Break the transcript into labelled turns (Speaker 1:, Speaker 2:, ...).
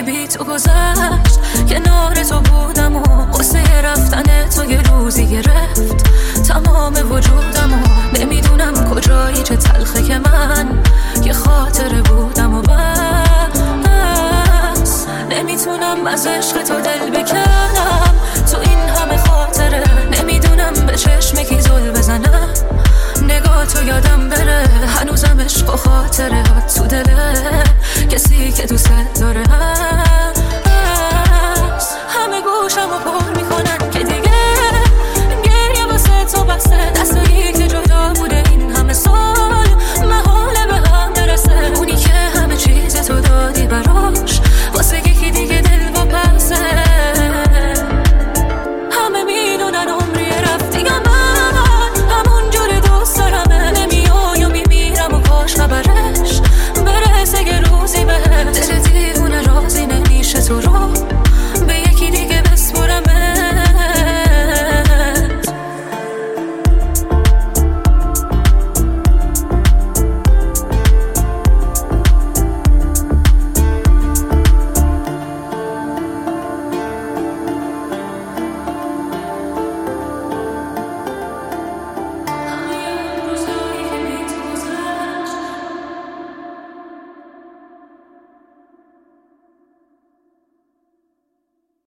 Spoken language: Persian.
Speaker 1: که بی تو گذشت، کنار تو بودم و قصه رفتن تو یه روزی گرفت تمام وجودم و نمیدونم کجایی، چه تلخه که من یه خاطره بودم و بس نمیتونم از عشق تو دل بکنم. تو این همه خاطره نمیدونم به چشم کی زل بزنم. نگاه تو یادم بره هنوزم عشق و خاطره تو دله کسی که دوست داره هست. همه گوشم رو پر میکنن که دیگه گریه واسه تو بسته، دست